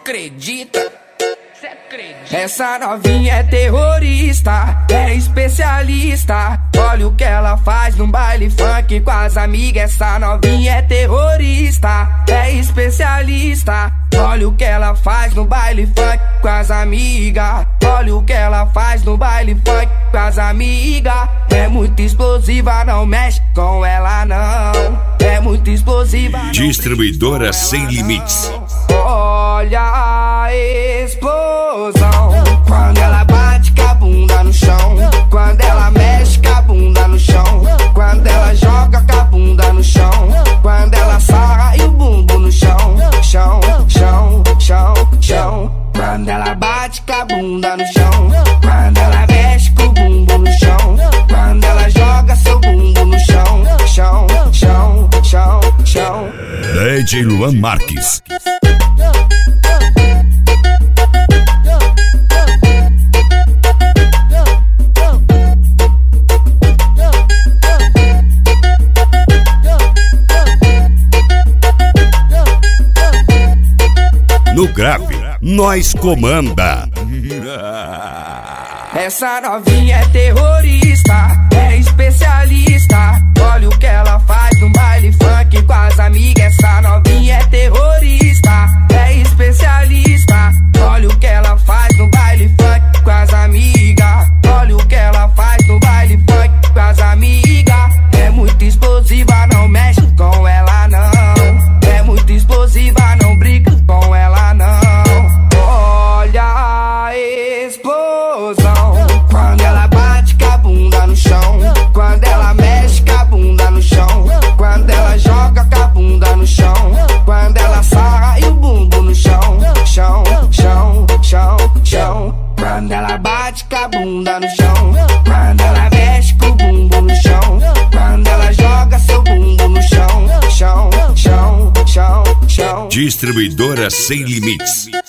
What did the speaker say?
acredita? Essa novinha é terrorista, é especialista. Olha o que ela faz num baile funk com as amigas. Essa novinha é terrorista, é especialista. Olha o que ela faz no baile funk com as amigas. Olha o que ela faz no baile funk com as amigas. É muito explosiva, não mexe com ela não. É muito explosiva. Distribuidora Sem Limites. Olha a explosão quando ela bate com a bunda no chão, quando ela mexe com a bunda no chão, quando ela joga com a bunda no chão, quando ela sarra e o bumbum no chão, chão, chão, chão, chão. Quando ela bate com a bunda no chão, quando ela mexe com o bumbum no chão, quando ela joga seu bumbum no chão, chão, chão, chão, chão. DJ Luan Marques. No grave, nós comanda. Essa novinha é terrorista, é especialista. Olha o que ela faz no baile funk com as amigas. Essa novinha é terrorista, é especialista. Olha o que ela faz no baile funk com as amigas. Olha o que ela faz no baile funk com as amigas. É muito explosiva, não mexe com ela não. É muito explosiva, não briga com ela não. Olha a explosão quando ela bate com a bunda no chão, quando ela mexe com a bunda no chão, quando ela joga com a bunda no chão, quando ela sarra e o bumbum no chão, chão, chão, chão, chão. Quando ela bate com a bunda no chão, quando ela mexe com o bumbum no chão, quando ela joga seu bumbum no chão, chão, chão, chão, chão. Distribuidora Sem Limites.